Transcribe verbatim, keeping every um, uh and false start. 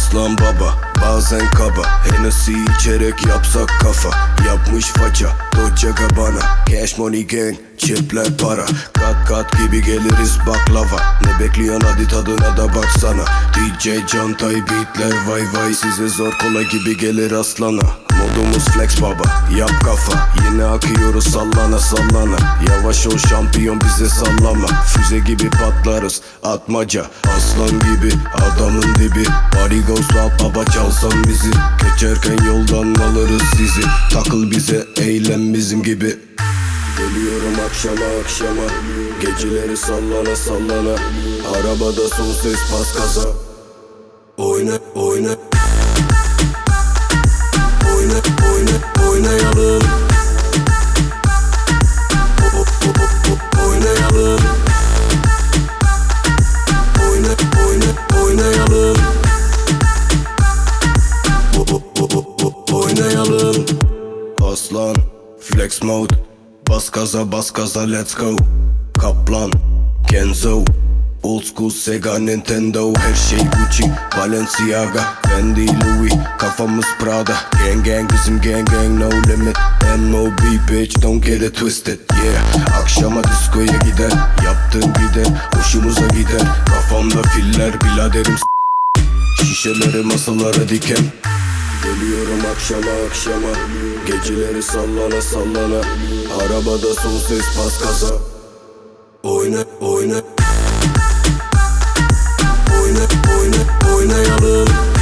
Aslan baba bazen kaba, Hennessy içerek yapsak kafa. Yapmış faça Dolce Gabbana, Cash money gang, çipler para. Kat kat gibi geliriz baklava. Ne bekliyorsun hadi tadına da baksana. D J Cantay beatler vay vay. Size zor kolay gibi gelir aslana. Modumuz flex baba, yap kafa. Yine akıyoruz sallana sallana. Yavaş ol şampiyon bize sallama. Füze gibi patlarız atmaca. Aslan gibi adamın dibi. Body goes wild baba, çalsan bizi. Geçerken yoldan alırız sizi. Takıl bize, eğlen bizim gibi. Geliyorum akşama akşama, geceleri sallana sallana. Arabada son ses bas gaza. Oyna oyna Oyna oyna oynayalım. o, o, o, o, Oynayalım. Oyna oyna oynayalım. o, o, o, o, Oynayalım. Aslan flex mode, bas gaza bas gaza let's go. Kaplan Kenzo, old school Sega Nintendo. Her şey Gucci Balenciaga, Fendi Louis, kafamız Prada. Gang gang bizim gang gang no limit. M O B bitch don't get it twisted yeah. Akşama diskoya gider, yaptığın gider, hoşumuza gider. Kafamda filler biladerim s- şişeleri masalara diken. Geliyorum akşama akşama, geceleri sallana sallana. Arabada son ses bas gaza. Oyna oyna Oyna oyna oynayalım.